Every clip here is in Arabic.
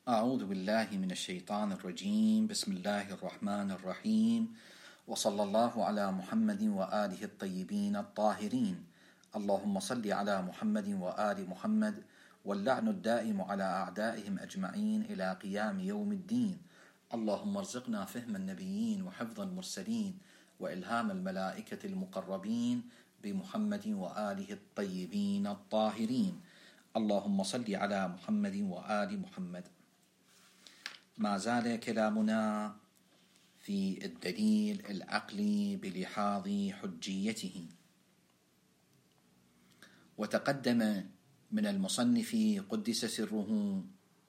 أعوذ بالله من الشيطان الرجيم. بسم الله الرحمن الرحيم، وصلى الله على محمد وآله الطيبين الطاهرين. اللهم صل على محمد وآل محمد، واللعن الدائم على أعدائهم أجمعين إلى قيام يوم الدين. اللهم ارزقنا فهم النبيين وحفظ المرسلين وإلهام الملائكة المقربين بمحمد وآله الطيبين الطاهرين. اللهم صل على محمد وآل محمد. ما زال كلامنا في الدليل العقلي بلحاظ حجيته، وتقدم من المصنف قدس سره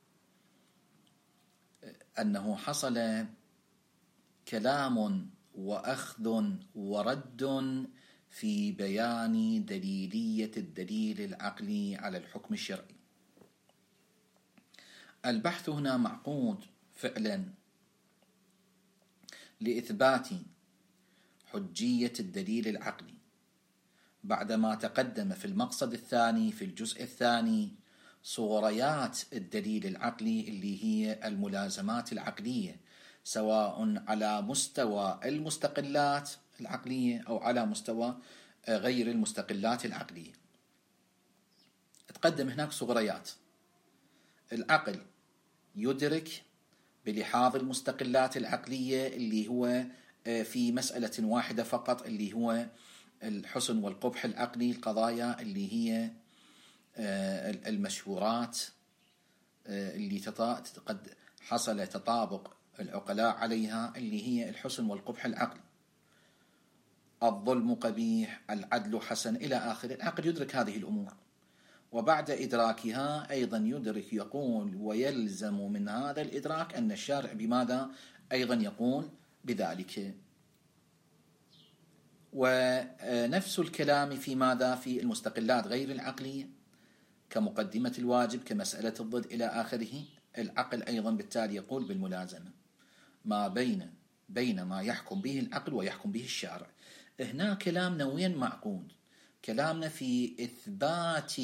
أنه حصل كلام وأخذ ورد في بيان دليلية الدليل العقلي على الحكم الشرعي. البحث هنا معقود فعلا لإثبات حجية الدليل العقلي، بعدما تقدم في المقصد الثاني في الجزء الثاني صوريات الدليل العقلي اللي هي الملازمات العقلية، سواء على مستوى المستقلات العقلية أو على مستوى غير المستقلات العقلية. تقدم هناك صوريات. العقل يدرك بلحاظ المستقلات العقلية اللي هو في مسألة واحدة فقط، اللي هو الحسن والقبح العقلي، القضايا اللي هي المشهورات اللي قد حصل تطابق العقلاء عليها، اللي هي الحسن والقبح العقلي، الظلم قبيح، العدل حسن، إلى آخره. العقل يدرك هذه الأمور، وبعد إدراكها أيضا يدرك، يقول ويلزم من هذا الإدراك أن الشارع بماذا أيضا يقول بذلك. ونفس الكلام في ماذا؟ في المستقلات غير العقلية كمقدمة الواجب، كمسألة الضد، إلى آخره. العقل أيضا بالتالي يقول بالملازمة ما بين ما يحكم به العقل ويحكم به الشارع. هنا كلامنا وين معقود؟ كلامنا في إثبات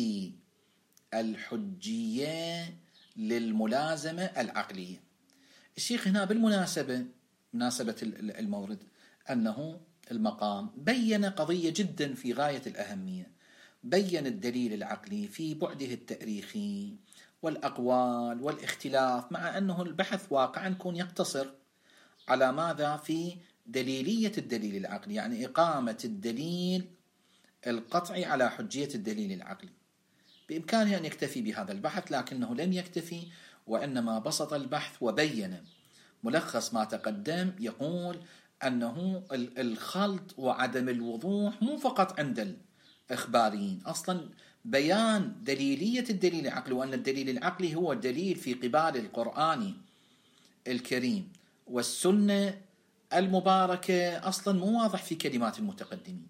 الحجية للملازمة العقلية. الشيخ هنا بالمناسبة، مناسبة المورد، أنه المقام بين قضية جدا في غاية الأهمية. بين الدليل العقلي في بعده التاريخي والأقوال والاختلاف، مع أنه البحث واقعا يكون يقتصر على ماذا؟ في دليلية الدليل العقلي، يعني إقامة الدليل القطعي على حجية الدليل العقلي. بإمكانه أن يكتفي بهذا البحث، لكنه لم يكتفي، وإنما بسط البحث وبين. ملخص ما تقدم يقول أنه الخلط وعدم الوضوح مو فقط عند الإخباريين، أصلا بيان دليلية الدليل العقلي، وأن الدليل العقلي هو دليل في قبال القرآن الكريم والسنة المباركة، أصلا مو واضح في كلمات المتقدمين.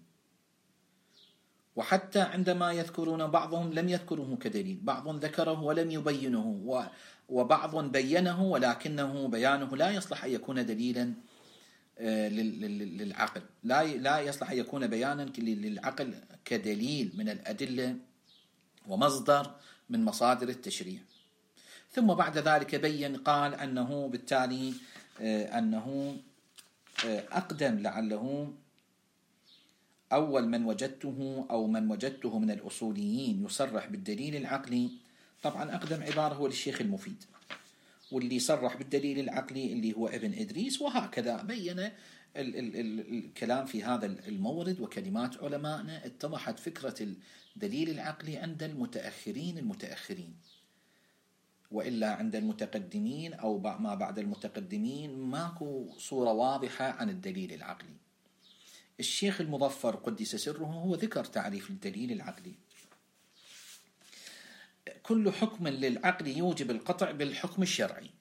وحتى عندما يذكرون بعضهم لم يذكروه كدليل، بعض ذكره ولم يبينه، وبعض بينه ولكنه بيانه لا يصلح أن يكون دليلا للعقل، لا يصلح أن يكون بيانا للعقل كدليل من الأدلة ومصدر من مصادر التشريع. ثم بعد ذلك بين، قال أنه بالتالي أنه أقدم لعله أول من وجدته من الأصوليين يصرح بالدليل العقلي. طبعا أقدم عبارة هو للشيخ المفيد، واللي صرح بالدليل العقلي اللي هو ابن إدريس، وهكذا بين الكلام في هذا المورد. وكلمات علمائنا اتضحت فكرة الدليل العقلي عند المتأخرين، وإلا عند المتقدمين أو ما بعد المتقدمين ماكو صورة واضحة عن الدليل العقلي. الشيخ المظفر قدس سره هو ذكر تعريف الدليل العقلي: كل حكم للعقل يوجب القطع بالحكم الشرعي.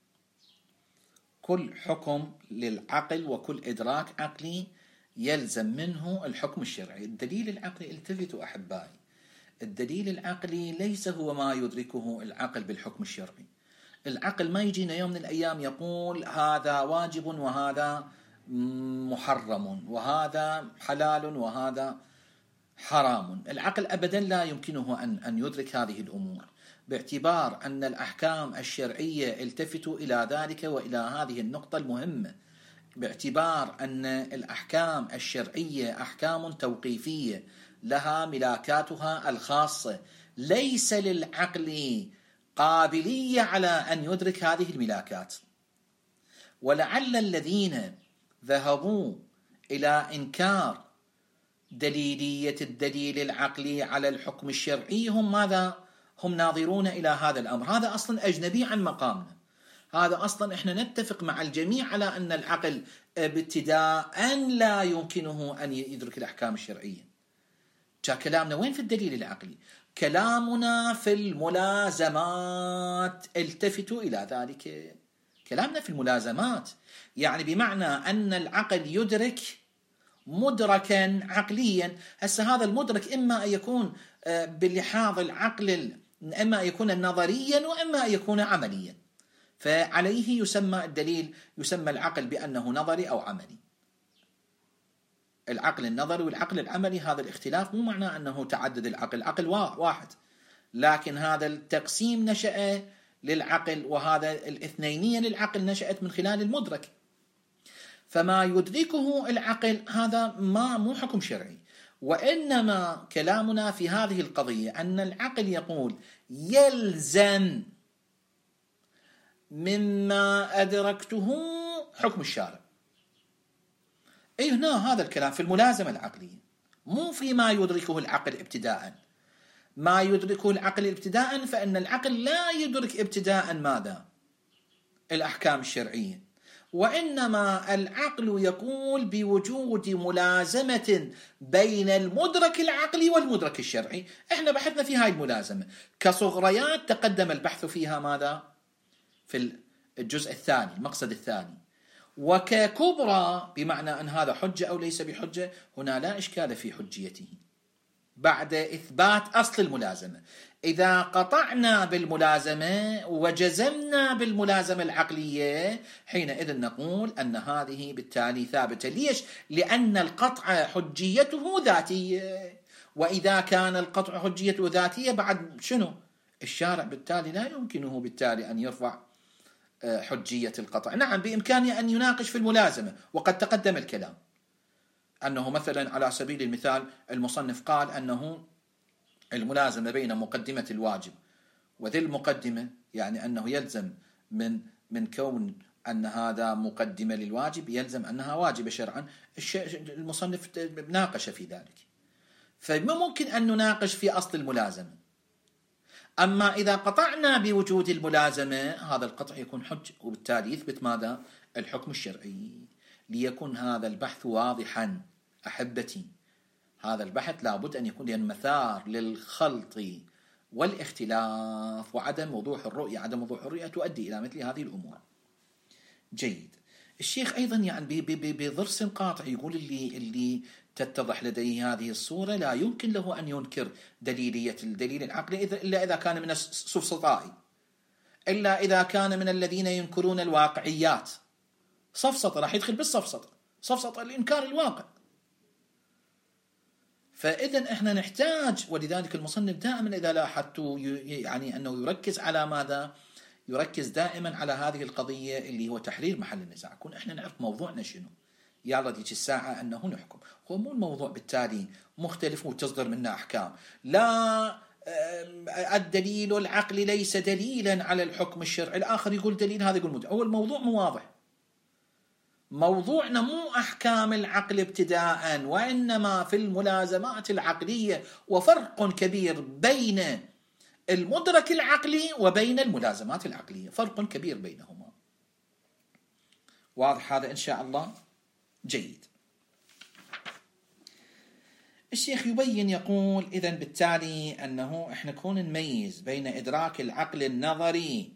كل حكم للعقل وكل إدراك عقلي يلزم منه الحكم الشرعي. الدليل العقلي، التفتوا أحبائي، الدليل العقلي ليس هو ما يدركه العقل بالحكم الشرعي. العقل ما يجينا يوم من الأيام يقول هذا واجب وهذا محرم وهذا حلال وهذا حرام. العقل أبدا لا يمكنه أن يدرك هذه الأمور، باعتبار أن الأحكام الشرعية التفتوا إلى ذلك وإلى هذه النقطة المهمة، باعتبار أن الأحكام الشرعية أحكام توقيفية لها ملاكاتها الخاصة، ليس للعقل قابلية على أن يدرك هذه الملاكات. ولعل الذين ذهبوا إلى إنكار دليلية الدليل العقلي على الحكم الشرعي هم ماذا؟ هم ناظرون إلى هذا الأمر. هذا أصلا أجنبي عن مقامنا. هذا أصلا إحنا نتفق مع الجميع على أن العقل ابتداء لا يمكنه أن يدرك الأحكام الشرعية. كلامنا وين في الدليل العقلي؟ كلامنا في الملازمات، التفتوا إلى ذلك. كلامنا في الملازمات، يعني بمعنى أن العقل يدرك مدركا عقليا. هسه هذا المدرك إما أن يكون بلحاظ العقل، إما أن يكون نظريا وإما أن يكون عمليا. فعليه يسمى الدليل، يسمى العقل بأنه نظري أو عملي. العقل النظري والعقل العملي، هذا الاختلاف مو معناه أنه تعدد العقل، العقل واحد، لكن هذا التقسيم نشأ للعقل، وهذا الاثنينية للعقل نشأت من خلال المدرك. فما يدركه العقل هذا مو حكم شرعي، وإنما كلامنا في هذه القضية أن العقل يقول يلزم مما أدركته حكم الشارع. هنا هذا الكلام في الملازمة العقلية، مو فيما يدركه العقل ابتداء. ما يدركه العقل ابتداء، فإن العقل لا يدرك ابتداء ماذا؟ الأحكام الشرعية، وإنما العقل يقول بوجود ملازمة بين المدرك العقلي والمدرك الشرعي. احنا بحثنا في هاي الملازمة كصغريات، تقدم البحث فيها ماذا؟ في الجزء الثاني، المقصد الثاني. وككبرى بمعنى أن هذا حجة أو ليس بحجة، هنا لا إشكال في حجيته بعد إثبات أصل الملازمة. إذا قطعنا بالملازمة وجزمنا بالملازمة العقلية، حينئذ نقول أن هذه بالتالي ثابتة. ليش؟ لأن القطع حجيته ذاتية، وإذا كان القطع حجيته ذاتية بعد شنو؟ الشارع بالتالي لا يمكنه بالتالي أن يرفع حجية القطع. نعم بإمكانه أن يناقش في الملازمة، وقد تقدم الكلام أنه مثلا على سبيل المثال المصنف قال أنه الملازمة بين مقدمة الواجب وذي المقدمة، يعني أنه يلزم من كون أن هذا مقدمة للواجب يلزم أنها واجبة شرعا. المصنف ناقش في ذلك، فممكن أن نناقش في أصل الملازمة. أما إذا قطعنا بوجود الملازمة، هذا القطع يكون حج، وبالتالي يثبت ماذا؟ الحكم الشرعي. ليكون هذا البحث واضحا أحبتي، هذا البحث لابد أن يكون مثار للخلط والاختلاف وعدم وضوح الرؤية. عدم وضوح الرؤية تؤدي إلى مثل هذه الأمور. جيد. الشيخ أيضا يعني بضرس قاطع يقول اللي تتضح لديه هذه الصورة لا يمكن له أن ينكر دليلية الدليل العقلي إلا إذا كان من السفسطائي، إلا إذا كان من الذين ينكرون الواقعيات. صفسطة راح يدخل بالصفسطة، صفسطة الإنكار الواقع. فإذا إحنا نحتاج، ولذلك المصنف دائما إذا لاحظتوا يعني أنه يركز على ماذا؟ يركز دائما على هذه القضية اللي هو تحرير محل النزاع. كون إحنا نعرف موضوعنا شنو، يلا ديك الساعة أنه نحكم. هو مو الموضوع بالتالي مختلف وتصدر منه أحكام. لا، الدليل العقلي ليس دليلا على الحكم الشرعي، الآخر يقول دليل، هذا يقول هو الموضوع مو واضح. موضوعنا مو أحكام العقل ابتداء، وإنما في الملازمات العقلية، وفرق كبير بين المدرك العقلي وبين الملازمات العقلية، فرق كبير بينهما. واضح هذا إن شاء الله؟ جيد. الشيخ يبين يقول إذن بالتالي أنه إحنا نكون نميز بين إدراك العقل النظري،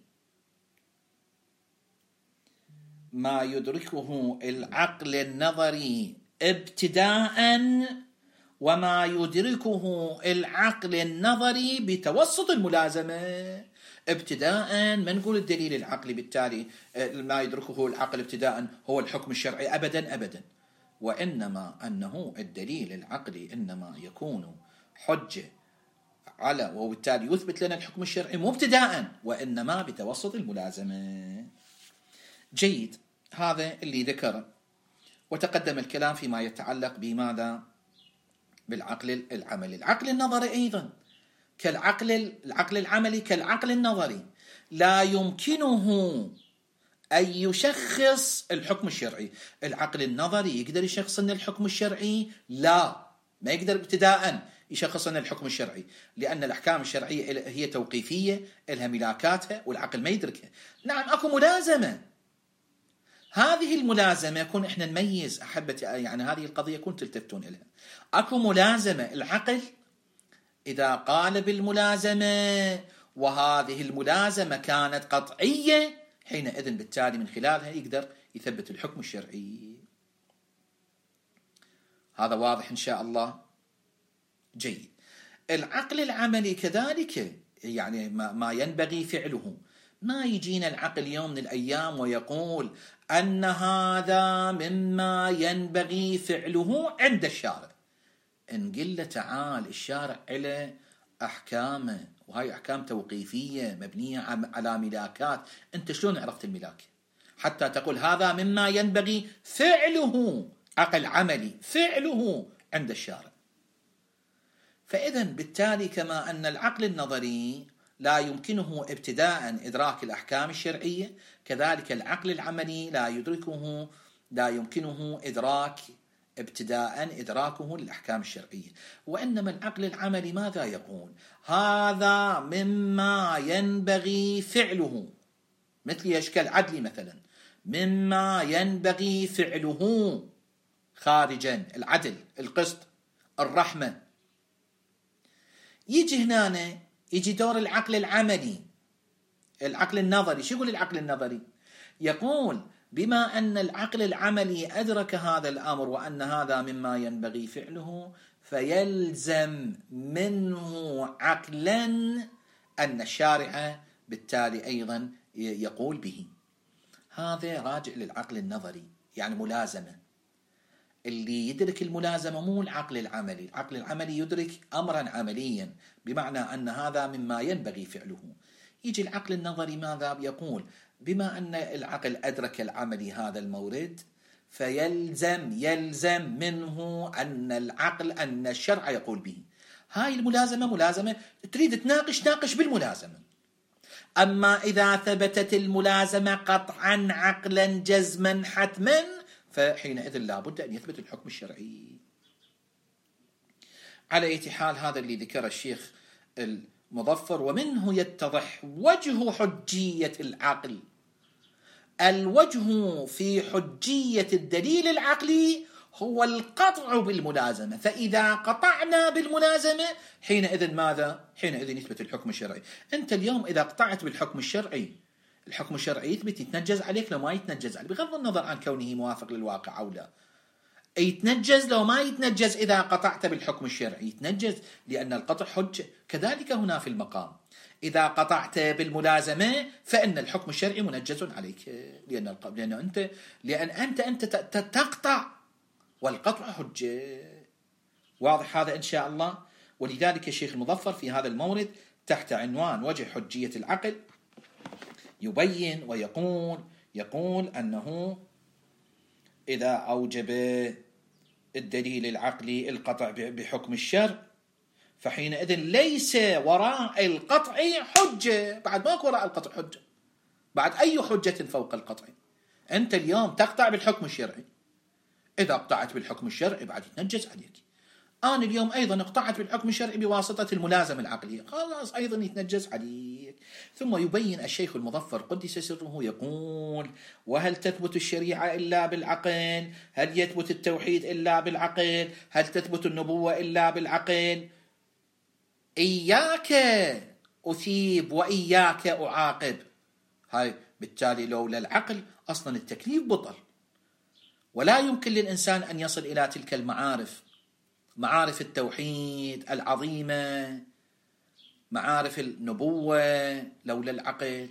ما يدركه العقل النظري ابتداء، وما يدركه العقل النظري بتوسط الملازمة. ابتداء ما نقول الدليل العقلي بالتالي ما يدركه العقل ابتداء هو الحكم الشرعي، أبدا أبدا، وإنما أنه الدليل العقلي إنما يكون حجة على وبالتالي يثبت لنا الحكم الشرعي مو ابتداء وإنما بتوسط الملازمة. جيد، هذا اللي ذكره. وتقدم الكلام فيما يتعلق بماذا؟ بالعقل العملي. العقل النظري أيضا العقل العملي كالعقل النظري لا يمكنه أن يشخص الحكم الشرعي. العقل النظري يقدر يشخص أن الحكم الشرعي؟ لا، ما يقدر ابتداء يشخص أن الحكم الشرعي، لأن الأحكام الشرعية هي توقيفية، لها ملاكاتها والعقل ما يدركها. نعم أكو ملازمة، هذه الملازمة يكون إحنا نميز أحبتي، يعني هذه القضية كنت تلتفتون إليها. أكو ملازمة، العقل إذا قال بالملازمة وهذه الملازمة كانت قطعية، حينئذ بالتالي من خلالها يقدر يثبت الحكم الشرعي. هذا واضح إن شاء الله. جيد. العقل العملي كذلك، يعني ما ينبغي فعله. ما يجينا العقل يوم من الأيام ويقول أن هذا مما ينبغي فعله عند الشارع. نقول له تعال، الشارع له أحكامه، وهي أحكام توقيفية مبنية على ملاكات. أنت شلون عرفت الملاك حتى تقول هذا مما ينبغي فعله؟ عقل عملي فعله عند الشارع. فإذا بالتالي كما أن العقل النظري لا يمكنه ابتداء إدراك الأحكام الشرعية، كذلك العقل العملي لا يمكنه ابتداء إدراكه للأحكام الشرعية. وإنما العقل العملي ماذا يقول؟ هذا مما ينبغي فعله، مثل يشكل عدلي مثلا، مما ينبغي فعله خارجا، العدل، القسط، الرحمة. يجي هنا يجي دور العقل العملي. العقل النظري شو يقول؟ العقل النظري يقول بما أن العقل العملي أدرك هذا الأمر وأن هذا مما ينبغي فعله، فيلزم منه عقلا أن الشارع بالتالي أيضا يقول به. هذا راجع للعقل النظري، يعني ملازمة. اللي يدرك الملازمة مو العقل العملي. العقل العملي يدرك أمرا عمليا بمعنى أن هذا مما ينبغي فعله. يجي العقل النظري ماذا يقول؟ بما أن العقل أدرك العملي هذا المورد، يلزم منه أن الشرع يقول به. هاي الملازمة ملازمة تريد تناقش بالملازمة. أما إذا ثبتت الملازمة قطعا عقلا جزما حتما، فحينئذ لابد أن يثبت الحكم الشرعي. على أي حال هذا اللي ذكر الشيخ المظفر، ومنه يتضح وجه حجية العقل. الوجه في حجية الدليل العقلي هو القطع بالملازمة. فإذا قطعنا بالملازمة حينئذ ماذا؟ حينئذ يثبت الحكم الشرعي. أنت اليوم إذا قطعت بالحكم الشرعي، الحكم الشرعي يثبت، يتنجز عليك لو ما يتنجز عليك، بغض النظر عن كونه موافق للواقع أو لا. يتنجز لو ما يتنجز. إذا قطعت بالحكم الشرعي يتنجز، لأن القطع حجة. كذلك هنا في المقام، إذا قطعت بالملازمة فإن الحكم الشرعي منجز عليك، لأن أنت تقطع، والقطع حجة. واضح هذا إن شاء الله. ولذلك الشيخ المظفر في هذا المورد تحت عنوان وجه حجية العقل يبين ويقول أنه إذا أوجب الدليل العقلي القطع بحكم الشرع، فحينئذ ليس وراء القطع حجة. بعد ماكو وراء القطع حجة، بعد أي حجة فوق القطع. أنت اليوم تقطع بالحكم الشرعي، إذا قطعت بالحكم الشرعي بعد يتنجز عليك. أنا اليوم أيضا اقطعت بالحكم الشرعي بواسطة الملازمة العقلية، خلاص أيضا يتنجز عليك. ثم يبين الشيخ المظفر قدس سره يقول: وهل تثبت الشريعة إلا بالعقل؟ هل يثبت التوحيد إلا بالعقل؟ هل تثبت النبوة إلا بالعقل؟ إياك أثيب وإياك أعاقب. هاي بالتالي لولا العقل أصلا التكليف بطل، ولا يمكن للإنسان أن يصل إلى تلك المعارف، معارف التوحيد العظيمة، معارف النبوة، لولا العقل.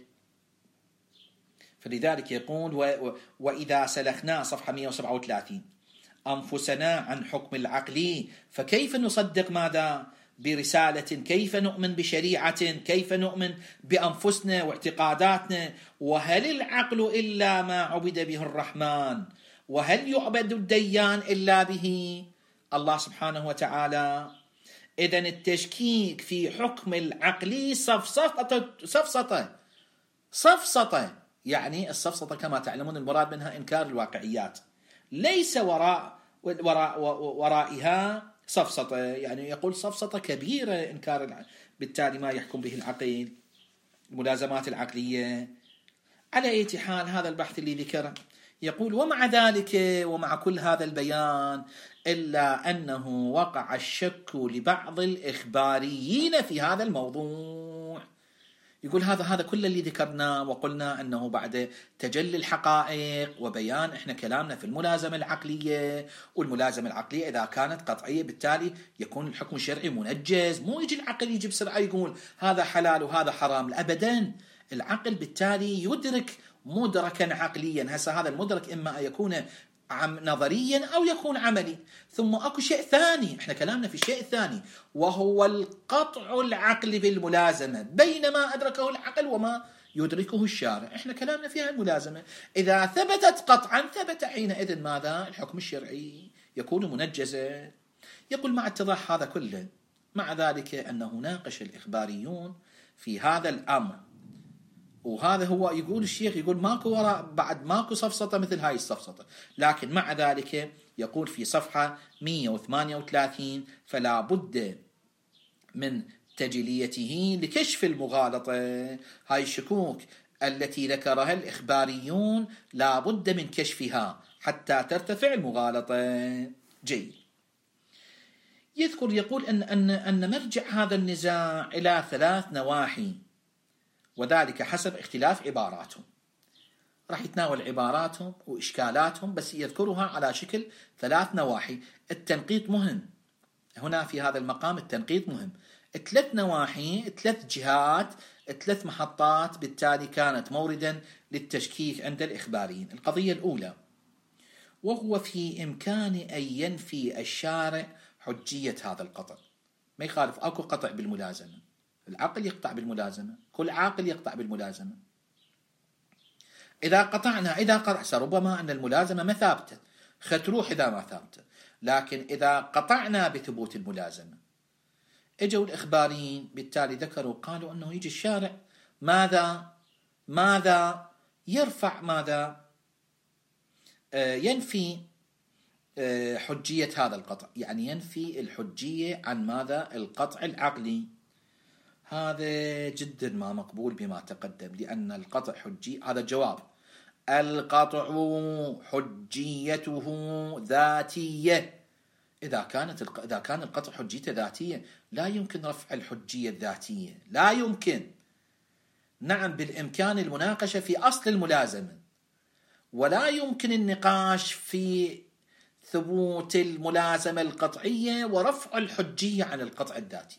فلذلك يقول: وإذا سلخنا، صفحة 137، أنفسنا عن حكم العقل، فكيف نصدق ماذا؟ برسالة، كيف نؤمن بشريعة، كيف نؤمن بأنفسنا واعتقاداتنا. وهل العقل إلا ما عبد به الرحمن؟ وهل يعبد الديان إلا به الله سبحانه وتعالى؟ إذن التشكيك في حكم العقل سفسطة. يعني السفسطة كما تعلمون المراد منها إنكار الواقعيات، ليس ورائها سفسطة. يعني يقول سفسطة كبيرة إنكار بالتالي ما يحكم به العقل، الملازمات العقلية. على أي حال هذا البحث اللي ذكره يقول: ومع ذلك ومع كل هذا البيان إلا أنه وقع الشك لبعض الإخباريين في هذا الموضوع. يقول هذا كل اللي ذكرناه وقلنا أنه بعد تجلي الحقائق وبيان إحنا كلامنا في الملازمة العقلية، والملازمة العقلية إذا كانت قطعية بالتالي يكون الحكم الشرعي منجز. مو يجي العقل يجي بسرعة يقول هذا حلال وهذا حرام، أبدا. العقل بالتالي يدرك مدركا عقليا. هسه هذا المدرك إما أن يكون نظريا أو يكون عملي. ثم أكو شيء ثاني، إحنا كلامنا في الشيء الثاني، وهو القطع العقل بالملازمة بين ما أدركه العقل وما يدركه الشارع. إحنا كلامنا فيها الملازمة، إذا ثبتت قطعا ثبت حينئذ ماذا؟ الحكم الشرعي يكون منجزا. يقول مع اتضاح هذا كله، مع ذلك أنه ناقش الإخباريون في هذا الأمر، وهذا هو يقول الشيخ، يقول ماكو وراء بعد ماكو سفسطة مثل هاي السفسطة. لكن مع ذلك يقول في صفحة 138: فلا بد من تجليته لكشف المغالطة. هاي الشكوك التي ذكرها الإخباريون لا بد من كشفها حتى ترتفع المغالطة. جيد. يذكر يقول أن مرجع هذا النزاع إلى 3 نواحي، وذلك حسب اختلاف عباراتهم. راح يتناول عباراتهم وإشكالاتهم، بس يذكرها على شكل 3 نواحي. التنقيط مهم هنا في هذا المقام، التنقيط مهم. 3 نواحي، 3 جهات، 3 محطات بالتالي كانت موردا للتشكيك عند الإخباريين. القضية الأولى، وهو في إمكان أن ينفي الشارع حجية هذا القطع. ما يخالف، أكو قطع بالملازمة، العقل يقطع بالملازمة، كل عاقل يقطع بالملازمة. إذا قطع ربما أن الملازمة ما ثابتة، ختروح إذا ما ثابتة، لكن إذا قطعنا بثبوت الملازمة، اجوا الإخباريين بالتالي ذكروا قالوا أنه يجي الشارع ماذا يرفع، ماذا ينفي حجية هذا القطع، يعني ينفي الحجية عن ماذا؟ القطع العقلي. هذا جدا ما مقبول بما تقدم، لأن القطع حجي. هذا الجواب: القطع حجيته ذاتية. إذا كان القطع حجيته ذاتية لا يمكن رفع الحجية الذاتية، لا يمكن. نعم بالإمكان المناقشة في أصل الملازمة، ولا يمكن النقاش في ثبوت الملازمة القطعية ورفع الحجية عن القطع الذاتي،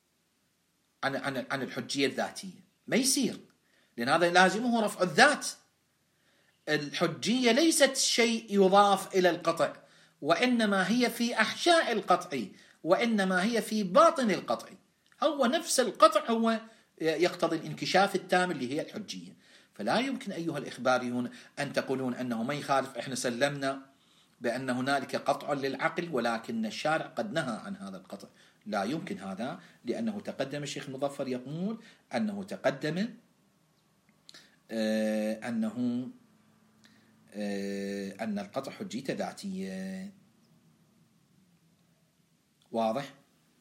عن الحجية الذاتية. ما يصير، لأن هذا لازمه رفع الذات. الحجية ليست شيء يضاف إلى القطع، وإنما هي في أحشاء القطع، وإنما هي في باطن القطع. هو نفس القطع هو يقتضي الانكشاف التام اللي هي الحجية. فلا يمكن أيها الإخباريون أن تقولون أنه ما يخالف، إحنا سلمنا بأن هنالك قطع للعقل ولكن الشارع قد نهى عن هذا القطع. لا يمكن هذا، لأنه تقدم الشيخ المظفر يقول أنه تقدم أن القطع حجيته ذاتية. واضح؟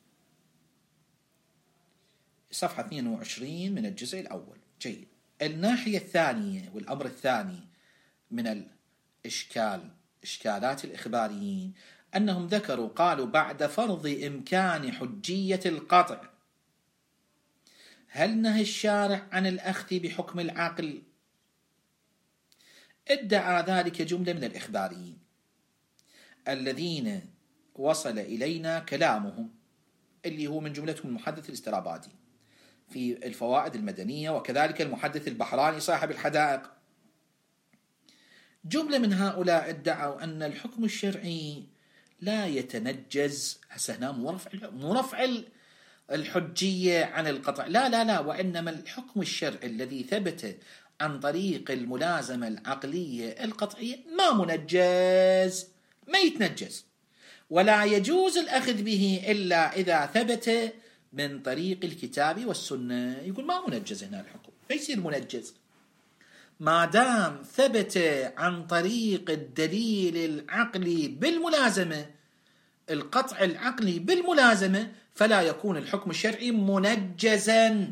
صفحة 22 من الجزء الأول. جيد. الناحية الثانية والأمر الثاني من إشكالات الإخباريين أنهم ذكروا قالوا بعد فرض إمكان حجية القطع، هل نهى الشارع عن الأخذ بحكم العقل؟ ادعى ذلك جملة من الإخباريين الذين وصل إلينا كلامهم، اللي هو من جملتهم المحدث الاسترابادي في الفوائد المدنية، وكذلك المحدث البحراني صاحب الحدائق. جملة من هؤلاء ادعوا أن الحكم الشرعي لا يتنجز. هسه هنا مو رفع الحجية عن القطع، لا لا لا، وإنما الحكم الشرعي الذي ثبت عن طريق الملازمة العقلية القطعية ما منجز، ما يتنجز، ولا يجوز الأخذ به إلا إذا ثبت من طريق الكتاب والسنة. يقول ما منجز هنا الحكم، ما يصير منجز ما دام ثبت عن طريق الدليل العقلي بالملازمة، القطع العقلي بالملازمة، فلا يكون الحكم الشرعي منجزا.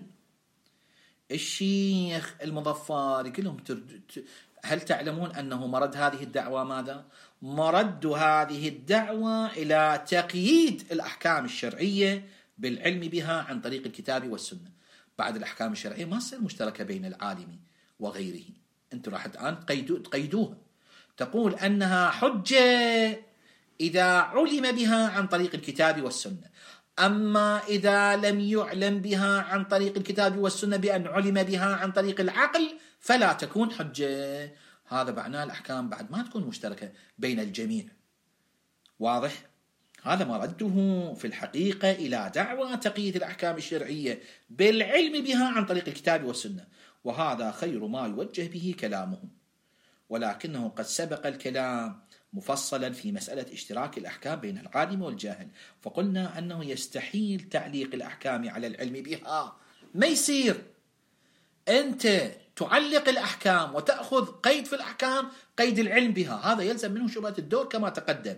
الشيخ المظفر يقول لهم هل تعلمون أنه مرد هذه الدعوة ماذا؟ مرد هذه الدعوة إلى تقييد الأحكام الشرعية بالعلم بها عن طريق الكتاب والسنة. بعد الأحكام الشرعية ما تصير مشتركة بين العالم وغيره، أنتم راح الآن تقيدوها، تقول أنها حجة إذا علم بها عن طريق الكتاب والسنة، أما إذا لم يعلم بها عن طريق الكتاب والسنة بأن علم بها عن طريق العقل فلا تكون حجة. هذا معناه الأحكام بعد ما تكون مشتركة بين الجميع. واضح؟ هذا مرده في الحقيقة إلى دعوى تقييد الأحكام الشرعية بالعلم بها عن طريق الكتاب والسنة، وهذا خير ما يوجه به كلامه. ولكنه قد سبق الكلام مفصلا في مسألة اشتراك الأحكام بين العالم والجاهل، فقلنا أنه يستحيل تعليق الأحكام على العلم بها. ما يصير أنت تعلق الأحكام وتأخذ قيد في الأحكام قيد العلم بها، هذا يلزم منه شبهة الدور كما تقدم،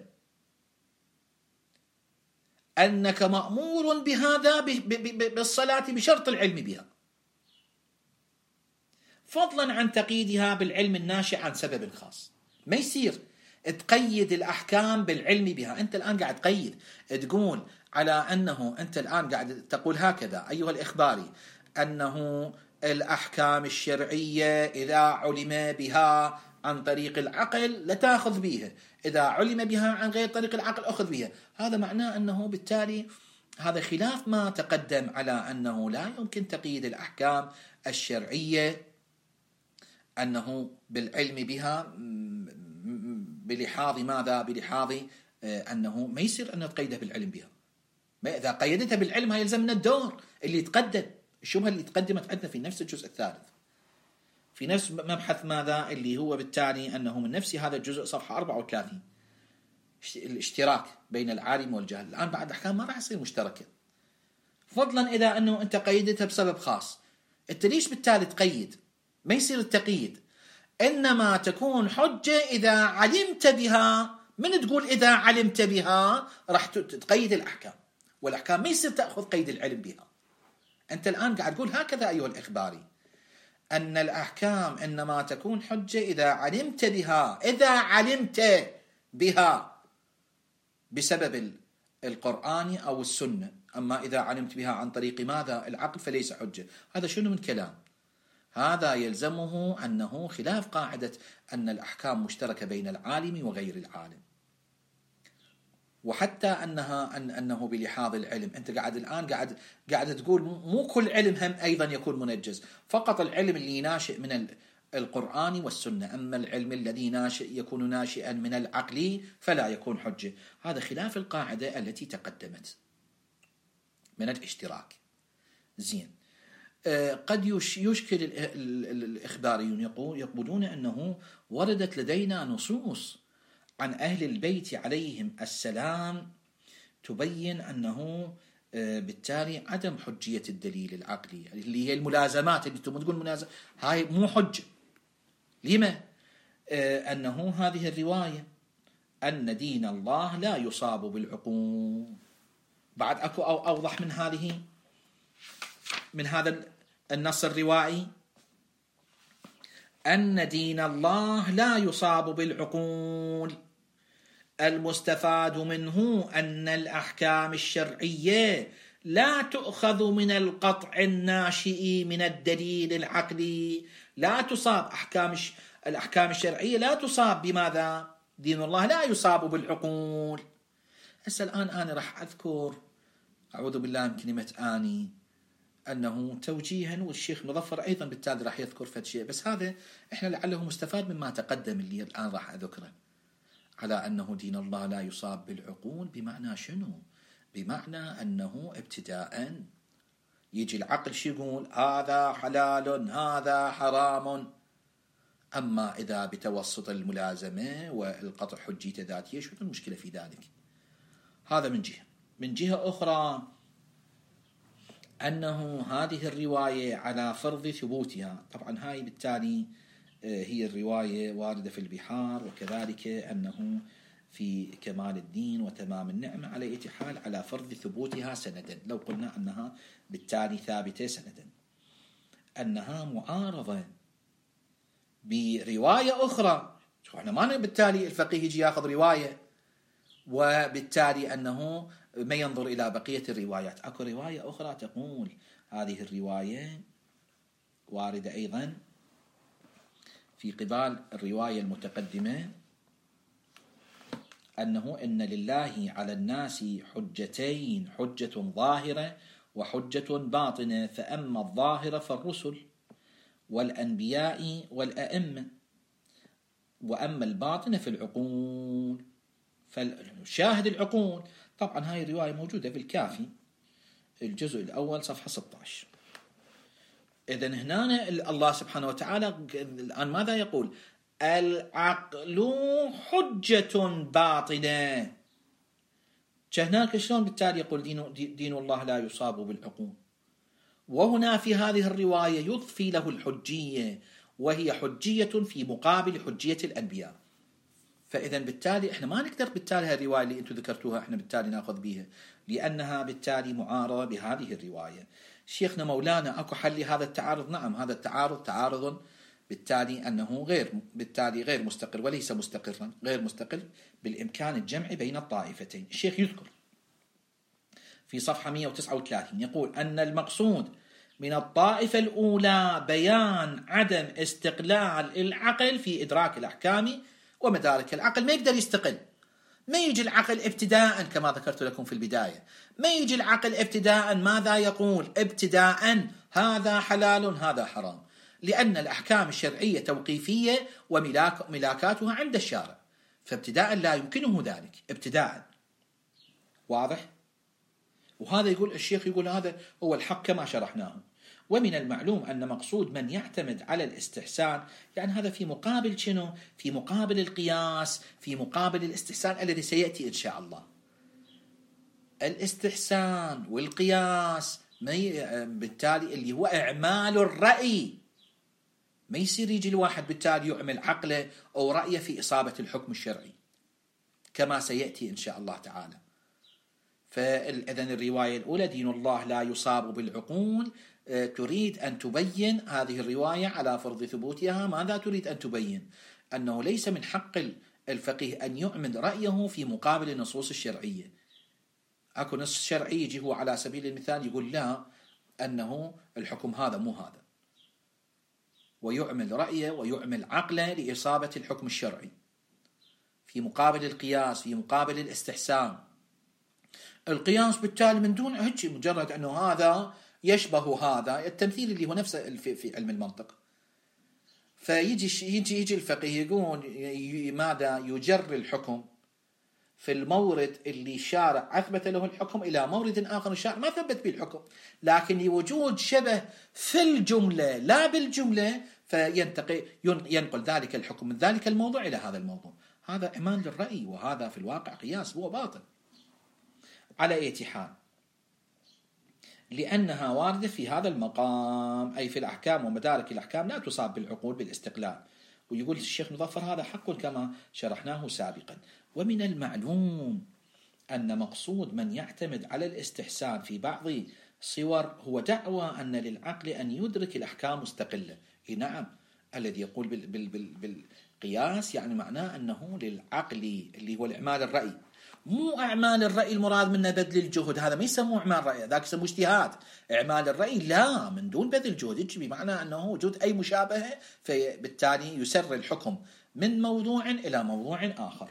أنك مأمور بهذا بالصلاة بشرط العلم بها، فضلا عن تقييدها بالعلم الناشئ عن سبب خاص. ما يصير تقيد الأحكام بالعلم بها. أنت الآن قاعد تقيد، تقول على أنه أنت الآن قاعد تقول هكذا أيها الإخباري، أنه الأحكام الشرعية إذا علم بها عن طريق العقل لتأخذ بها، إذا علم بها عن غير طريق العقل أخذ بها. هذا معناه أنه بالتالي هذا خلاف ما تقدم على أنه لا يمكن تقييد الأحكام الشرعية أنه بالعلم بها بلحاظ ماذا؟ بلحاظ أنه ما يصير أن تقيده بالعلم بها. إذا قيدتها بالعلم هيلزمنا الدور اللي يتقدم، الشبهة اللي تقدمت عندنا في نفس الجزء الثالث، في نفس مبحث ماذا اللي هو بالتالي أنه من نفس هذا الجزء صفحة 34 الاشتراك بين العالم والجاهل. الآن بعد الأحكام ما راح يصير مشتركة، فضلا إذا أنه أنت قيدتها بسبب خاص. أنت ليش بالتالي تقيد؟ ما يصير التقييد، إنما تكون حجة إذا علمت بها. من تقول إذا علمت بها راح تقيد الأحكام، والأحكام ما يصير تأخذ قيد العلم بها. أنت الآن قاعد تقول هكذا أيها الإخباري، أن الأحكام إنما تكون حجة إذا علمت بها، إذا علمت بها بسبب القرآن أو السنة، أما إذا علمت بها عن طريق ماذا؟ العقل، فليس حجة. هذا شنو من كلام؟ هذا يلزمه أنه خلاف قاعدة أن الأحكام مشتركة بين العالم وغير العالم، وحتى أنه بلحاظ العلم. أنت الآن قاعد تقول مو كل علم هم أيضا يكون منجز، فقط العلم اللي ناشئ من القرآن والسنة، أما العلم الذي يكون ناشئا من العقل فلا يكون حجة. هذا خلاف القاعدة التي تقدمت من الاشتراك. زين، قد يشكل الإخباريون يقولون أنه وردت لدينا نصوص عن أهل البيت عليهم السلام تبين أنه بالتالي عدم حجية الدليل العقلي، اللي هي الملازمات اللي تقول ملازمة هاي مو حجة. لما؟ أنه هذه الرواية أن دين الله لا يصاب بالعقول. بعد أكو أوضح من هذا النص الروائي أن دين الله لا يصاب بالعقول. المستفاد منه أن الأحكام الشرعية لا تؤخذ من القطع الناشئ من الدليل العقلي، لا تصاب الأحكام الشرعية لا تصاب بماذا؟ دين الله لا يصاب بالعقول. هسه الآن أنا راح أذكر، أعوذ بالله من كلمة آني، أنه توجيها، والشيخ مظفر أيضا بالتالي راح يذكر فد شيء، بس هذا إحنا لعله مستفاد مما تقدم اللي الآن راح أذكره، على أنه دين الله لا يصاب بالعقول. بمعنى شنو؟ بمعنى أنه ابتداء يجي العقل شو يقول؟ هذا حلال هذا حرام. أما إذا بتوسط الملازمة والقطع حجية ذاتية شو المشكلة في ذلك؟ هذا من جهة. من جهة أخرى أنه هذه الرواية على فرض ثبوتها، طبعا هاي بالتالي هي الرواية واردة في البحار، وكذلك أنه في كمال الدين وتمام النعمة، على أي حال على فرض ثبوتها سندا. لو قلنا أنها بالتالي ثابتة سندا، أنها معارضة برواية أخرى. احنا ما بالتالي الفقيه يجي ياخذ رواية وبالتالي أنه ما ينظر إلى بقية الروايات. أكو رواية أخرى تقول هذه الرواية واردة أيضا في قبال الرواية المتقدمة، أنه إن لله على الناس حجتين، حجة ظاهرة وحجة باطنة، فأما الظاهرة فالرسل والأنبياء والأئمة، وأما الباطنة في العقول. فالشاهد العقول. طبعا هاي الرواية موجودة في الكافي الجزء الأول صفحة 16. إذن هنا الله سبحانه وتعالى الآن ماذا يقول؟ العقل حجة باطنة. هناك شلون بالتالي يقول دين الله لا يصاب بالعقول، وهنا في هذه الرواية يضفي له الحجية، وهي حجية في مقابل حجية الأنبياء. فإذا بالتالي إحنا ما نقدر بالتالي هذه الرواية اللي أنتم ذكرتوها إحنا بالتالي نأخذ بها، لأنها بالتالي معارضة بهذه الرواية. شيخنا مولانا أكو حل لهذا التعارض؟ نعم، هذا التعارض تعارض بالتالي أنه غير مستقر وليس مستقرا، غير مستقر، بالإمكان الجمع بين الطائفتين. الشيخ يذكر في صفحة 139 يقول أن المقصود من الطائفة الأولى بيان عدم استقلال العقل في إدراك الأحكام ومدارك. العقل ما يقدر يستقل، ما يجي العقل ابتداء كما ذكرت لكم في البداية، ما يجي العقل ابتداء ماذا يقول؟ ابتداء هذا حلال هذا حرام، لأن الأحكام الشرعية توقيفية وملاكاتها عند الشارع، فابتداء لا يمكنه ذلك ابتداء. واضح؟ وهذا يقول الشيخ يقول هذا هو الحق كما شرحناه. ومن المعلوم أن مقصود من يعتمد على الاستحسان، يعني هذا في مقابل شنو؟ في مقابل القياس، في مقابل الاستحسان الذي سيأتي إن شاء الله. الاستحسان والقياس بالتالي اللي هو إعمال الرأي، ما يصير يجي الواحد بالتالي يعمل عقله أو رأيه في إصابة الحكم الشرعي كما سيأتي إن شاء الله تعالى. فإذن الرواية الأولى دين الله لا يصاب بالعقول تريد أن تبين هذه الرواية على فرض ثبوتها. ماذا تريد أن تبين؟ أنه ليس من حق الفقيه أن يعمل رأيه في مقابل النصوص الشرعية. أكو نص شرعي يجي هو على سبيل المثال يقول لا أنه الحكم هذا مو هذا، ويعمل رأيه ويعمل عقله لإصابة الحكم الشرعي في مقابل القياس، في مقابل الاستحسان. القياس بالتالي من دون هيك مجرد أنه هذا يشبه هذا، التمثيل اللي هو نفسه في علم المنطق. فيجي الفقيه يقول ماذا؟ يجر الحكم في المورد اللي الشارع أثبت له الحكم إلى مورد آخر الشارع ما ثبت به الحكم، لكن لوجود شبه في الجملة لا بالجملة ينقل ذلك الحكم من ذلك الموضوع إلى هذا الموضوع. هذا إعمال للرأي، وهذا في الواقع قياس هو باطل. على أي حال لأنها واردة في هذا المقام، أي في الأحكام ومدارك الأحكام لا تصاب بالعقول بالاستقلال. ويقول الشيخ مظفر هذا حق كما شرحناه سابقا. ومن المعلوم أن مقصود من يعتمد على الاستحسان في بعض صور هو دعوى أن للعقل أن يدرك الأحكام مستقلة. نعم، الذي يقول بالقياس يعني معناه أنه للعقل اللي هو الإعمال الرأي، مو أعمال الرأي المراد منه بذل الجهد، هذا ما يسموه أعمال الرأي، ذاك يسموه اجتهاد. إعمال الرأي لا، من دون بذل جهد، بمعنى أنه وجود أي مشابهة، فبالتالي يسر الحكم من موضوع إلى موضوع آخر.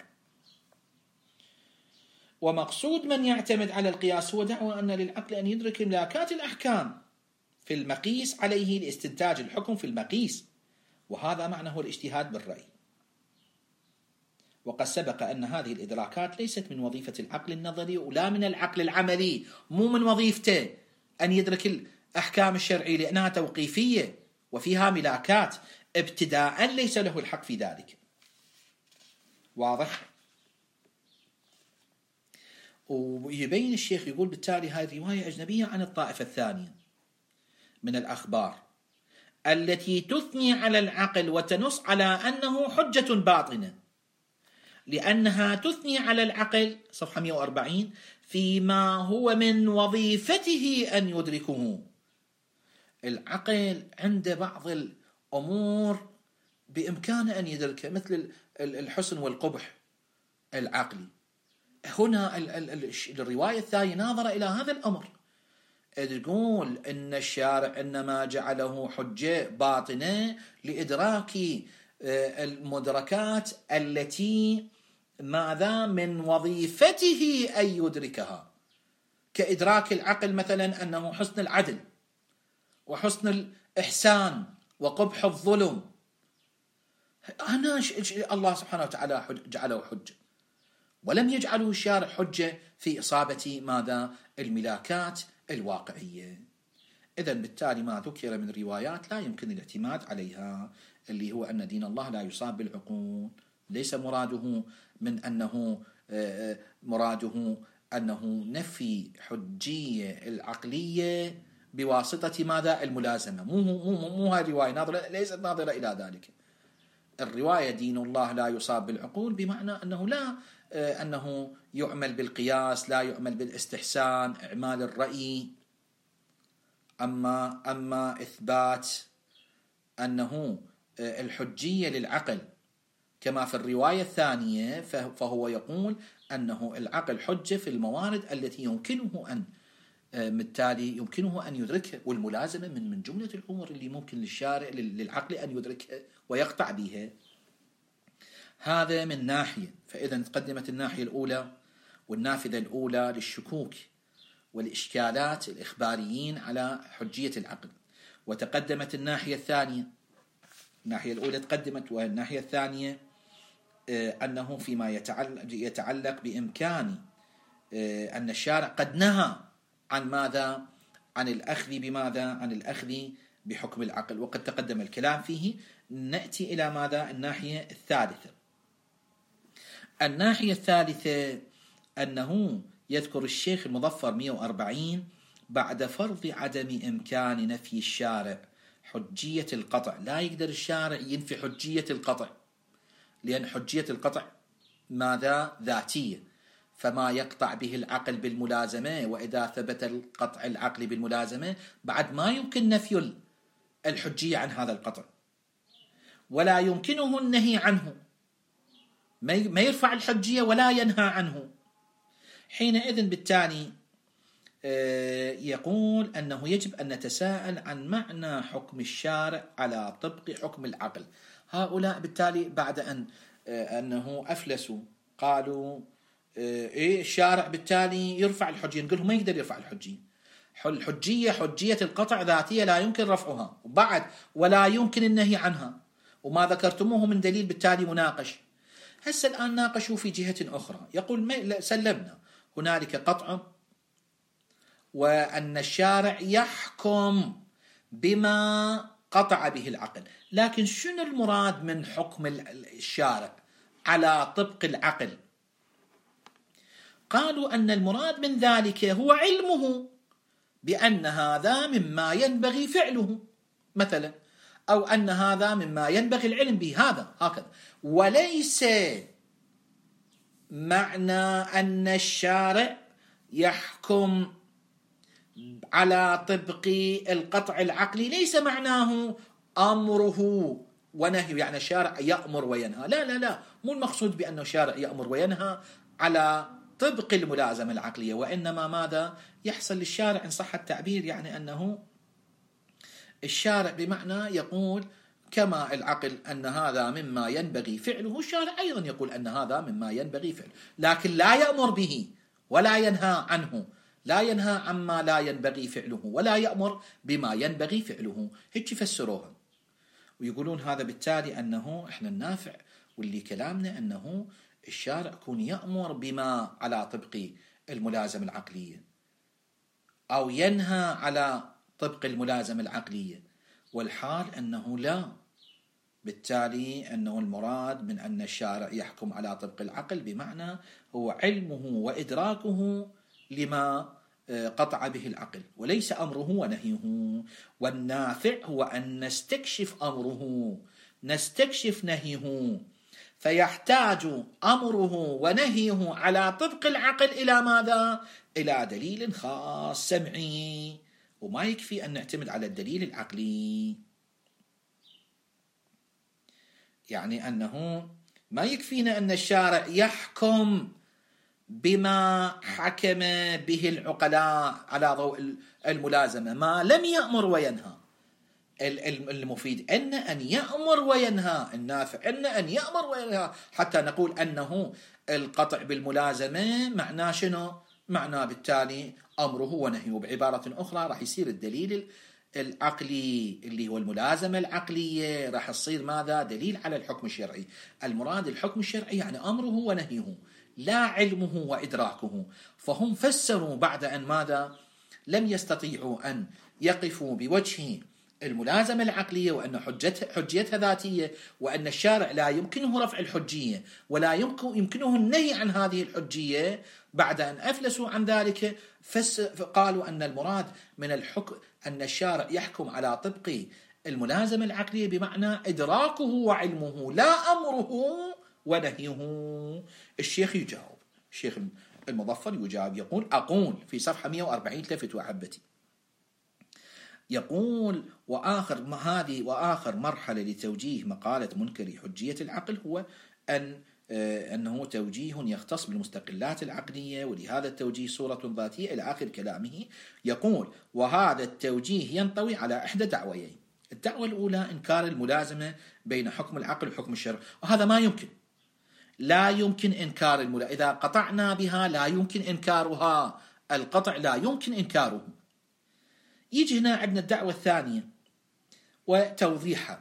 ومقصود من يعتمد على القياس هو دعوى أن للعقل أن يدرك ملاكات الأحكام في المقيس عليه لاستنتاج الحكم في المقيس، وهذا معنى هو الاجتهاد بالرأي. وقد سبق أن هذه الإدراكات ليست من وظيفة العقل النظري ولا من العقل العملي، مو من وظيفته أن يدرك الأحكام الشرعية لأنها توقيفية وفيها ملاكات ابتداء، ليس له الحق في ذلك. واضح؟ ويبين الشيخ يقول بالتالي هذه رواية أجنبية عن الطائفة الثانية من الأخبار التي تثني على العقل وتنص على أنه حجة باطنة، لأنها تثني على العقل صفحة 140 فيما هو من وظيفته أن يدركه. العقل عنده بعض الأمور بإمكانه أن يدركه مثل الحسن والقبح العقلي. هنا الرواية الثانية ناظرة إلى هذا الأمر، تقول أن الشارع إنما جعله حجة باطنة لإدراك المدركات التي ماذا من وظيفته أن يدركها، كإدراك العقل مثلا أنه حسن العدل وحسن الإحسان وقبح الظلم. هنا الله سبحانه وتعالى جعله حجة، ولم يجعله الشارع حجة في إصابة ماذا الملاكات الواقعية. إذن بالتالي ما ذكر من روايات لا يمكن الاعتماد عليها، اللي هو أن دين الله لا يصاب بالعقول، ليس مراده من أنه أنه نفي حجية العقلية بواسطة ماذا الملازمة. مو هذه الرواية ناظرة، ليست ناظرة إلى ذلك. الرواية دين الله لا يصاب بالعقول بمعنى أنه لا أنه يعمل بالقياس، لا يعمل بالاستحسان، إعمال الرأي. أما إثبات أنه الحجية للعقل كما في الرواية الثانية، فهو يقول أنه العقل حجة في الموارد التي بالتالي يمكنه أن يدركها، والملازمة من جملة الأمور اللي ممكن للشارع للعقل أن يدركها ويقطع بها. هذا من ناحية. فإذا تقدمت الناحية الأولى والنافذة الأولى للشكوك والإشكالات الإخباريين على حجية العقل، وتقدمت الناحية الثانية. الناحية الأولى تقدمت، والناحية الثانية أنه فيما يتعلق بإمكان أن الشارع قد نهى عن ماذا؟ عن الأخذ بماذا؟ عن الأخذ بحكم العقل، وقد تقدم الكلام فيه. نأتي إلى ماذا؟ الناحية الثالثة. الناحية الثالثة أنه يذكر الشيخ المظفر 140 بعد فرض عدم إمكان نفي الشارع حجية القطع. لا يقدر الشارع ينفي حجية القطع، لأن حجية القطع ماذا؟ ذاتية، فما يقطع به العقل بالملازمة، وإذا ثبت القطع العقل بالملازمة بعد ما يمكن نفي الحجية عن هذا القطع، ولا يمكنه النهي عنه، ما يرفع الحجية ولا ينهى عنه. حينئذ بالتالي يقول أنه يجب أن نتساءل عن معنى حكم الشارع على طبق حكم العقل. هؤلاء بالتالي بعد أنه أفلسوا قالوا الشارع بالتالي يرفع الحجية، نقول ما يقدر يرفع الحجية. حجية القطع ذاتية لا يمكن رفعها، وبعد ولا يمكن النهي عنها، وما ذكرتموه من دليل بالتالي مناقش. هسه الآن ناقشوا في جهة أخرى، يقول سلمنا هنالك قطع وأن الشارع يحكم بما قطع به العقل، لكن شنو المراد من حكم الشارع على طبق العقل؟ قالوا أن المراد من ذلك هو علمه بأن هذا مما ينبغي فعله مثلا، أو أن هذا مما ينبغي العلم به، هذا هكذا، وليس معنى أن الشارع يحكم على طبق القطع العقلي ليس معناه أمره ونهيه، يعني الشارع يأمر وينهى. لا لا لا، مو المقصود بأن الشارع يأمر وينهى على طبق الملازمة العقلية، وإنما ماذا يحصل للشارع إن صح التعبير، يعني أنه الشارع بمعنى يقول كما العقل أن هذا مما ينبغي فعله، الشارع أيضا يقول أن هذا مما ينبغي فعله، لكن لا يأمر به ولا ينهى عنه، لا ينهى عما لا ينبغي فعله ولا يأمر بما ينبغي فعله. هيك يفسروها ويقولون هذا بالتالي أنه إحنا النافع واللي كلامنا أنه الشارع يكون يأمر بما على طبق الملازمة العقلية أو ينهى على طبق الملازمة العقلية، والحال أنه لا. بالتالي أنه المراد من أن الشارع يحكم على طبق العقل بمعنى هو علمه وإدراكه لما قطع به العقل، وليس أمره ونهيه. والنافع هو أن نستكشف أمره، نستكشف نهيه، فيحتاج أمره ونهيه على طبق العقل إلى ماذا؟ إلى دليل خاص سمعي، وما يكفي أن نعتمد على الدليل العقلي. يعني أنه ما يكفينا أن الشارع يحكم بما حكم به العقلاء على ضوء الملازمة ما لم يأمر وينهى. المفيد أن يأمر وينهى، النافع أن يأمر وينهى، حتى نقول أنه القطع بالملازمة معناه شنو؟ معناه بالتالي أمره ونهيه. بعبارة أخرى راح يصير الدليل العقلي اللي هو الملازمة العقلية راح تصير ماذا؟ دليل على الحكم الشرعي. المراد الحكم الشرعي يعني أمره ونهيه، لا علمه وإدراكه. فهم فسروا بعد أن ماذا؟ لم يستطيعوا أن يقفوا بوجه الملازمة العقلية وأن حجيتها ذاتية، وأن الشارع لا يمكنه رفع الحجية ولا يمكنه النهي عن هذه الحجية. بعد أن أفلسوا عن ذلك قالوا أن المراد من الحكم أن الشارع يحكم على طبق الملازمة العقلية بمعنى إدراكه وعلمه، لا أمره ونهيه. الشيخ يجاوب، الشيخ المظفر يجاوب يقول: أقول في صفحة 140 تلفتوا أحبتي، يقول: وآخر مرحلة لتوجيه مقالة منكر حجية العقل هو أنه توجيه يختص بالمستقلات العقلية، ولهذا التوجيه صورة ذاتية إلى آخر كلامه. يقول: وهذا التوجيه ينطوي على إحدى دعويين. الدعوة الأولى إنكار الملازمة بين حكم العقل وحكم الشرع، وهذا ما يمكن، لا يمكن إنكار الملازمة. إذا قطعنا بها لا يمكن إنكارها، القطع لا يمكن إنكاره. يجي هنا عندنا الدعوة الثانية وتوضيحها.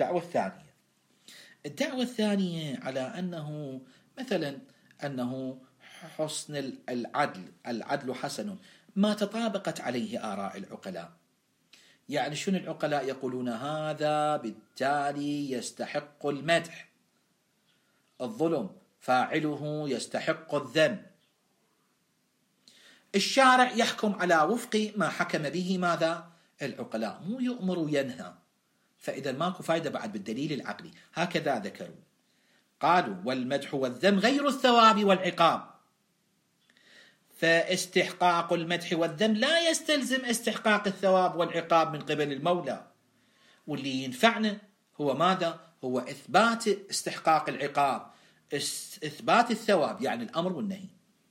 الدعوة الثانية على أنه مثلا أنه حسن العدل حسن ما تطابقت عليه آراء العقلاء. يعني شنو العقلاء يقولون؟ هذا بالتالي يستحق المدح، الظلم فاعله يستحق الذم. الشارع يحكم على وفق ما حكم به ماذا؟ العقلاء، مو يؤمر وينهى. فإذا ماكو فايدة بعد بالدليل العقلي. هكذا ذكروا، قالوا: والمدح والذم غير الثواب والعقاب، فاستحقاق المدح والذم لا يستلزم استحقاق الثواب والعقاب من قبل المولى. واللي ينفعنا هو ماذا؟ هو إثبات استحقاق العقاب، إثبات الثواب، يعني الأمر والنهي.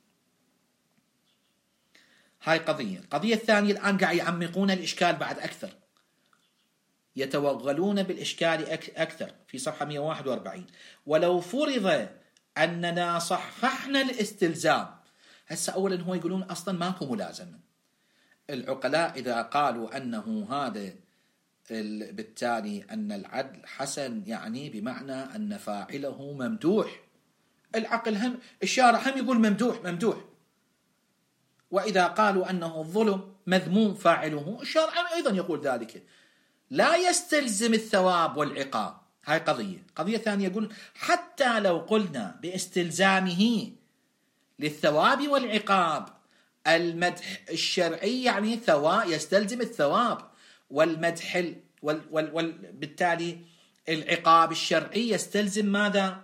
هاي قضية. القضية الثانية الآن قاعد يعمقون الإشكال بعد أكثر، يتوغلون بالإشكال أكثر في صفحة 141. ولو فرض أننا صححنا الاستلزام. هسه أولا هو يقولون أصلا ماكو ملازمة. العقلاء إذا قالوا أنه هذا بالتالي أن العدل حسن، يعني بمعنى أن فاعله ممدوح. العقل الشارع هم يقول ممدوح. وإذا قالوا أنه الظلم مذموم فاعله، الشارع أيضا يقول ذلك، لا يستلزم الثواب والعقاب. هاي قضية ثانية. يقول حتى لو قلنا باستلزامه للثواب والعقاب، المدح الشرعي يعني يستلزم الثواب، والمدح بالتالي العقاب الشرعي يستلزم ماذا؟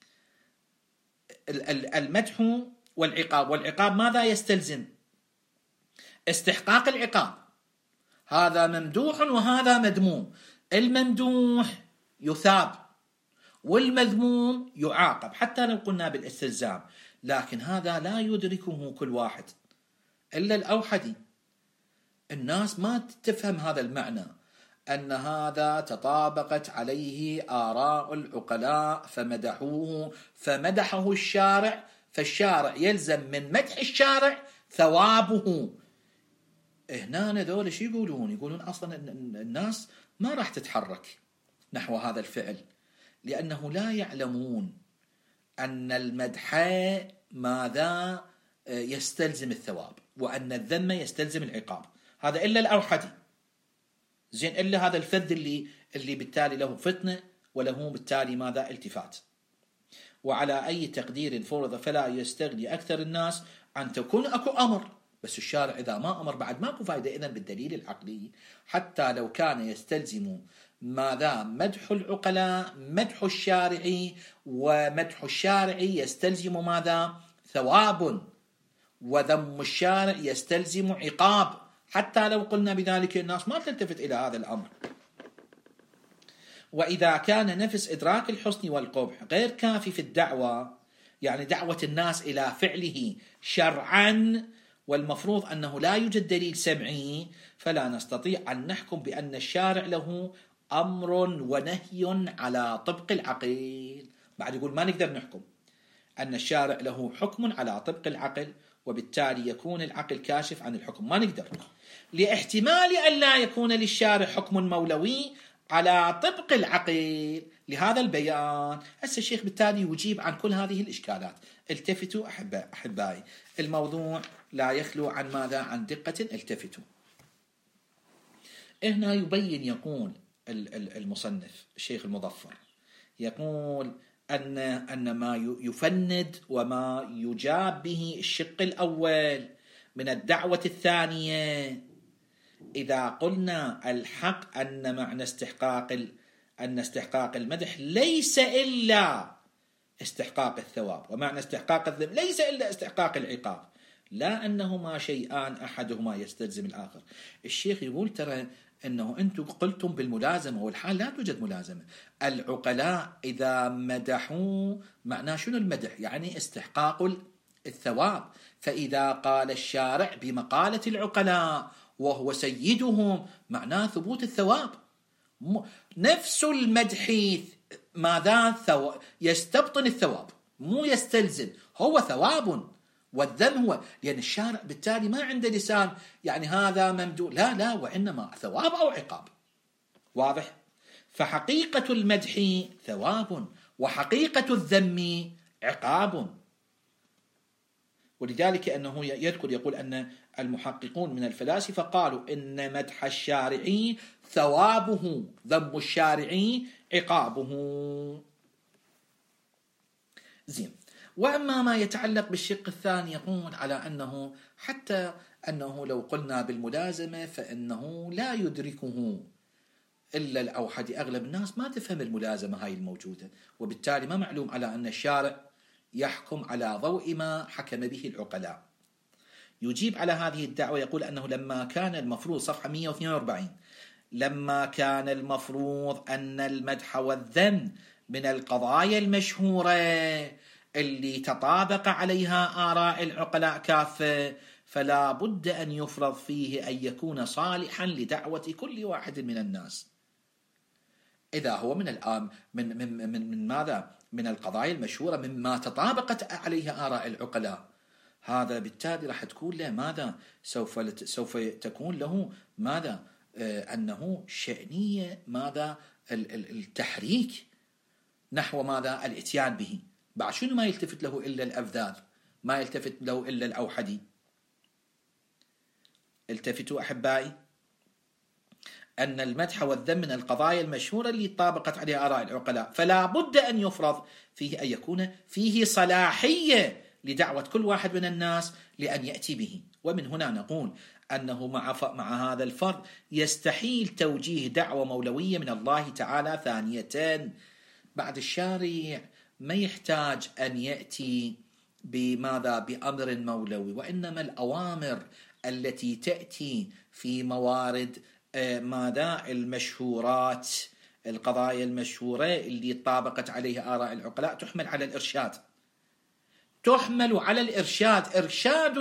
المدح والعقاب. والعقاب ماذا يستلزم؟ استحقاق العقاب. هذا ممدوح وهذا مذموم. الممدوح يثاب والمذموم يعاقب، حتى لو قلنا بالاستلزام. لكن هذا لا يدركه كل واحد إلا الأوحدي. الناس ما تفهم هذا المعنى، أن هذا تطابقت عليه آراء العقلاء فمدحوه، فمدحه الشارع، فالشارع يلزم من مدح الشارع ثوابه. هنا ذول شو يقولون أصلا الناس ما راح تتحرك نحو هذا الفعل، لأنه لا يعلمون أن المدح ماذا يستلزم الثواب، وأن الذم يستلزم العقاب. هذا إلا الأوحدي، زين، إلا هذا الفذ اللي بالتالي له فتنة وله بالتالي ماذا التفات. وعلى أي تقدير فرض فلا يستغني أكثر الناس عن تكون أكو أمر، بس الشارع إذا ما أمر بعد ماكو فائدة إذن بالدليل العقلي، حتى لو كان يستلزم ماذا مدح العقلاء مدح الشارع، ومدح الشارع يستلزم ماذا ثواب، وذم الشارع يستلزم عقاب، حتى لو قلنا بذلك الناس ما تلتفت إلى هذا الأمر. وإذا كان نفس إدراك الحسن والقبح غير كافي في الدعوة، يعني دعوة الناس إلى فعله شرعا، والمفروض أنه لا يوجد دليل سمعي، فلا نستطيع أن نحكم بأن الشارع له أمر ونهي على طبق العقل. بعد يقول ما نقدر نحكم أن الشارع له حكم على طبق العقل، وبالتالي يكون العقل كاشف عن الحكم، ما نقدر، لاحتمال أن لا يكون للشارع حكم مولوي على طبق العقل. لهذا البيان هسه الشيخ بالتالي يجيب عن كل هذه الإشكالات. التفتوا أحبائي، الموضوع لا يخلو عن ماذا؟ عن دقة. التفتوا. هنا يبين، يقول المصنف الشيخ المظفر، يقول أن ما يفند وما يجاب به الشق الأول من الدعوة الثانية، إذا قلنا الحق أن معنى استحقاق المدح ليس إلا استحقاق الثواب، ومعنى استحقاق الذم ليس إلا استحقاق العقاب، لا أنهما شيئان أحدهما يستلزم الآخر. الشيخ يقول ترى أنه أنتم قلتم بالملازمة، والحال لا توجد ملازمة. العقلاء إذا مدحوا معناه شنو المدح؟ يعني استحقاق الثواب. فإذا قال الشارع بمقالة العقلاء وهو سيدهم معناه ثبوت الثواب. نفس المدح ماذا؟ يستبطن الثواب، مو يستلزم، هو ثواب، والذم هو، لأن الشارع بالتالي ما عنده لسان يعني هذا ممدوح، لا، وإنما ثواب أو عقاب. واضح؟ فحقيقة المدح ثواب، وحقيقة الذم عقاب. ولذلك أنه يذكر يقول أن المحققون من الفلاسفة قالوا إن مدح الشارع ثوابه، ذم الشارع عقابه. زين. وأما ما يتعلق بالشق الثاني، يقول على أنه حتى أنه لو قلنا بالملازمة فإنه لا يدركه إلا الأوحد. أغلب الناس ما تفهم الملازمة هاي الموجودة، وبالتالي ما معلوم على أن الشارع يحكم على ضوء ما حكم به العقلاء. يجيب على هذه الدعوة، يقول أنه لما كان المفروض، صفحة 142، لما كان المفروض أن المدح والذم من القضايا المشهورة اللي تطابق عليها آراء العقلاء كافة، فلا بد أن يفرض فيه أن يكون صالحا لدعوة كل واحد من الناس. إذا هو من ماذا؟ من القضايا المشهورة مما تطابقت عليها آراء العقلاء، هذا بالتالي راح تكون له ماذا؟ سوف تكون له ماذا؟ أنه شأنية ماذا؟ التحريك نحو ماذا؟ الاتيان به. بعد شنو ما يلتفت له إلا الأفذاذ، ما يلتفت له إلا الأوحدي. التفتوا أحبائي، أن المدح والذم من القضايا المشهورة اللي طابقت عليها آراء العقلاء، فلا بد أن يفرض فيه أن يكون فيه صلاحية لدعوة كل واحد من الناس لأن يأتي به. ومن هنا نقول أنه مع هذا الفرض يستحيل توجيه دعوة مولوية من الله تعالى ثانية. بعد الشارع ما يحتاج أن يأتي بماذا؟ بأمر مولوي، وإنما الأوامر التي تأتي في موارد ماذا؟ المشهورات، القضايا المشهورة اللي طابقت عليها آراء العقلاء تحمل على الإرشاد، تحمل على الإرشاد، إرشاد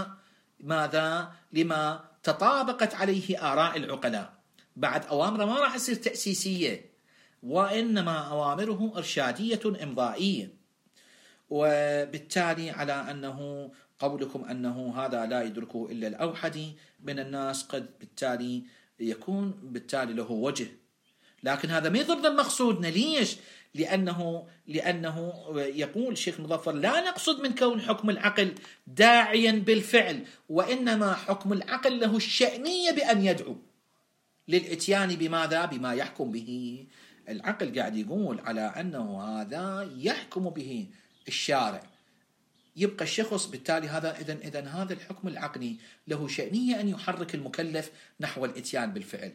لما تطابقت عليه آراء العقلاء. بعد أوامره ما راح تصير تأسيسية، وإنما أوامره إرشادية إمضائية. وبالتالي على أنه قولكم أنه هذا لا يدركه إلا الأوحدي من الناس، قد بالتالي يكون بالتالي له وجه، لكن هذا ما ضد مقصودنا. ليش؟ لأنه يقول الشيخ مظفر لا نقصد من كون حكم العقل داعيا بالفعل، وإنما حكم العقل له الشأنية بأن يدعو للإتيان بماذا؟ بما يحكم به العقل. قاعد يقول على أنه هذا يحكم به الشارع، يبقى الشخص بالتالي هذا إذن هذا الحكم العقلي له شأنية أن يحرك المكلف نحو الإتيان بالفعل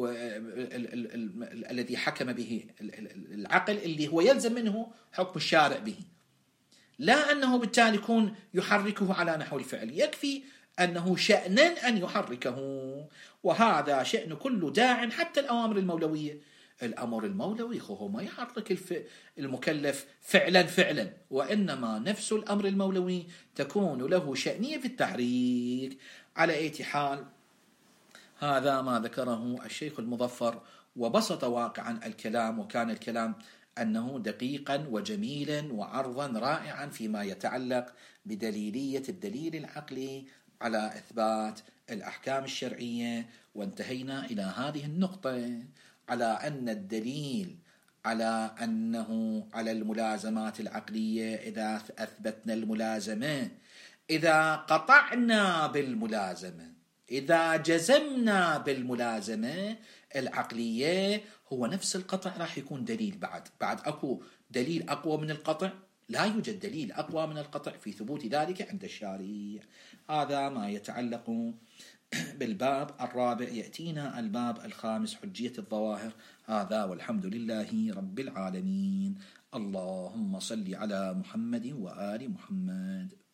الذي حكم به العقل، اللي هو يلزم منه حكم الشارع به، لا أنه بالتالي يكون يحركه على نحو الفعل، يكفي أنه شأنا أن يحركه. وهذا شأن كل داع، حتى الأوامر المولوية. الأمر المولوي هو ما يحرك المكلف فعلا، وإنما نفس الأمر المولوي تكون له شأنية في التحريك. على أي حال هذا ما ذكره الشيخ المظفر، وبسط واقعا الكلام، وكان الكلام أنه دقيقا وجميلا وعرضا رائعا فيما يتعلق بدليلية الدليل العقلي على إثبات الأحكام الشرعية. وانتهينا إلى هذه النقطة، على أن الدليل على أنه على الملازمات العقلية إذا أثبتنا الملازمة، إذا قطعنا بالملازمة، إذا جزمنا بالملازمة العقلية، هو نفس القطع راح يكون دليل. بعد أكو دليل أقوى من القطع؟ لا يوجد دليل أقوى من القطع في ثبوت ذلك عند الشارع. هذا ما يتعلق بالباب الرابع. يأتينا الباب الخامس، حجية الظواهر. هذا والحمد لله رب العالمين. اللهم صل على محمد وآل محمد.